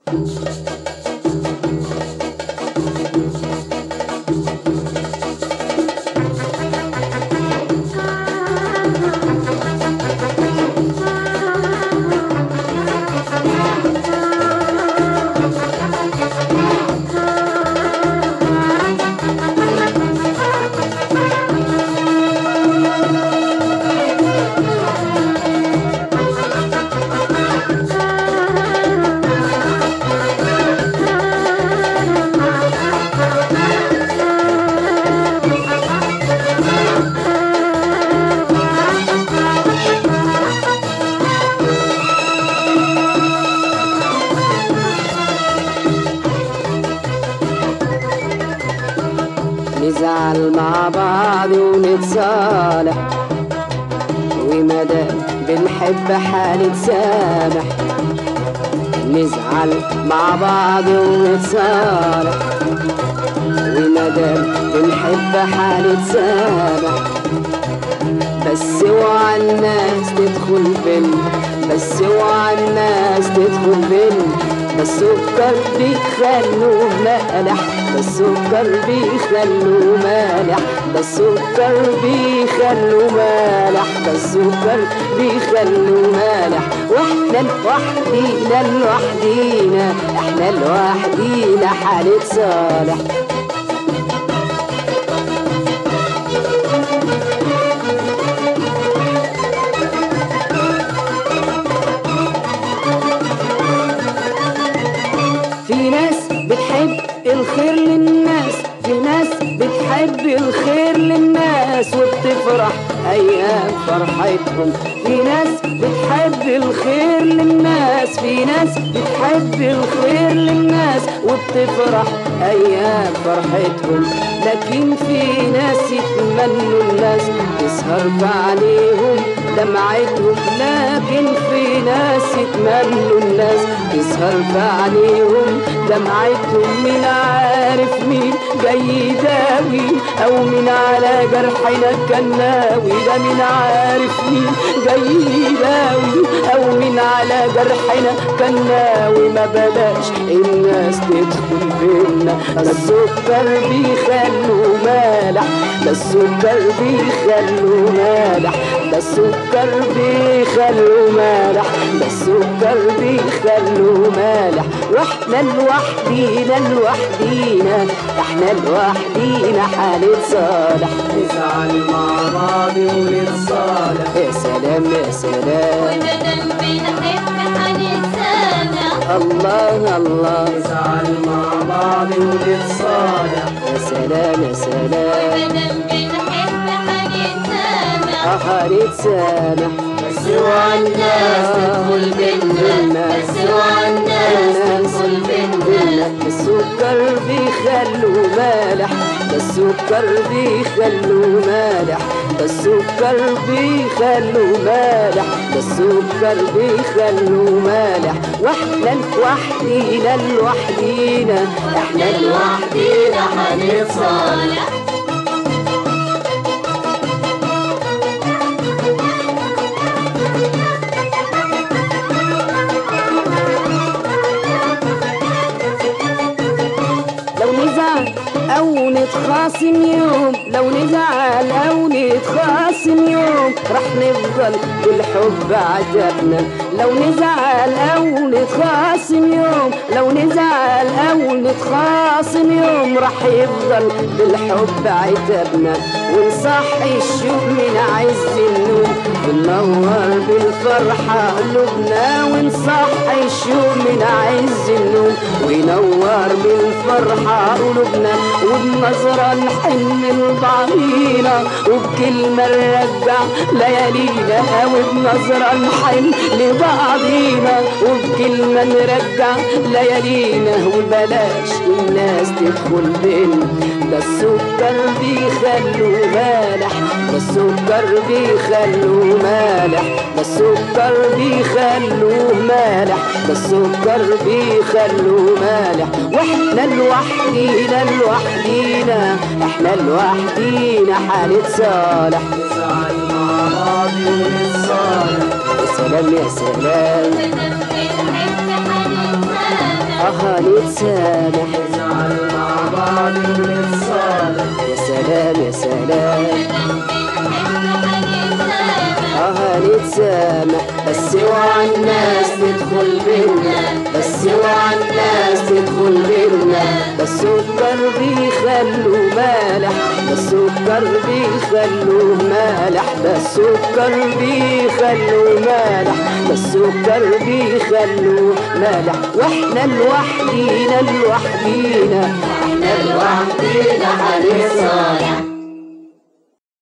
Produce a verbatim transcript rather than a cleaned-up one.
نزعل مع بعض ونتصالح، ومادام بنحب حنتسامح. نزعل مع بعض ونتصالح، ومادام بنحب حنتسامح. بس اوعى الناس تدخل بينا، بس اوعى الناس تدخل بينا. ده السكر بيخلوه مالح، ده السكر بيخلوه مالح، ده السكر بيخلوه مالح، ده السكر بيخلوه مالح. واحنا لوحدينا لوحدينا، احنا لوحدينا حنتصالح. في ناس بتحب الخير للناس، في ناس بتحب الخير للناس وبتفرح ايام فرحتهم. في ناس بتحب الخير للناس، في ناس بتحب الخير للناس وبتفرح ايام فرحتهم. لكن في ناس يتمنوا الناس تسهر عليهم دمعتهم. لكن في ناس يتمنوا الناس تسهر عليهم دمعتهم. مين عارف مين جاي يداوي او مين على جرحنا كان ناوي؟ ده مين عارف مين جاي يداوي او مين على جرحنا كان ناوي؟ ما بلاش الناس تدخل بينا، ده السكر بيخلوه مالح، ده السكر بيخلوه مالح، ده السكر بيخلوه مالح، ده السكر بيخلوه مالح. واحنا لوحدينا لوحدينا، احنا لوحدينا حنتصالح. نزعل مع بعض ونتصالح. يا سلام يا سلام، ومادام بنحب حنتسامح. الله الله. نزعل مع بعض ونتصالح. يا سلام يا سلام، ومادام بنحب حنتسامح. اه حنتسامح. بس اوعى الناس تدخل بينا، بس اوعى الناس تدخل بينا. السكر بيخلوه مالح، ده السكر بيخلوه مالح، ده السكر بيخلوه مالح، ده السكر بيخلوه مالح. واحنا لوحدينا لوحدينا، احنا لوحدينا حنتصالح. أو نتخاصم يوم، لو نزعل أو نتخاصم يوم، رح نفضل بالحب عجبنا. لو نزعل أو نتخاصم يوم، لو نزعل أو نتخاصم يوم، رح يفضل بالحب عتبنا. ونصحي الشوق من عز النوم، وننور بالفرحة قلوبنا. ونصحي الشوق من عز النوم، وينور بالفرحة قلوبنا. وبنظرة نحن لبعضينا، وبكلمة نرجع ليالينا. وبنظرة نحن لبعضينا، وبكلمة نرجع ليالينا. وبلاش الناس تدخل بينا، ده السكر بيخلوه مالح، ده السكر بيخلوه مالح، ده السكر بيخلوه مالح، ده السكر بيخلوه مالح. واحنا لوحدينا لوحدينا، احنا لوحدينا حنتصالح. نزعل مع بعض ونتصالح. يا سلام يا سلام، اه نتسامح نزعل مع بعض ونتصالح. يا سلام يا سلام اه نتسامح بس اوعى الناس تدخل بينا، بس اوعى الناس تدخل بينا. ده السكر بيخلوه مالح، ده السكر بيخلوه مالح، ده السكر بيخلوه مالح، ده السكر بيخلوه مالح. واحنا لوحدينا لوحدينا احنا لوحدينا هنتصالح.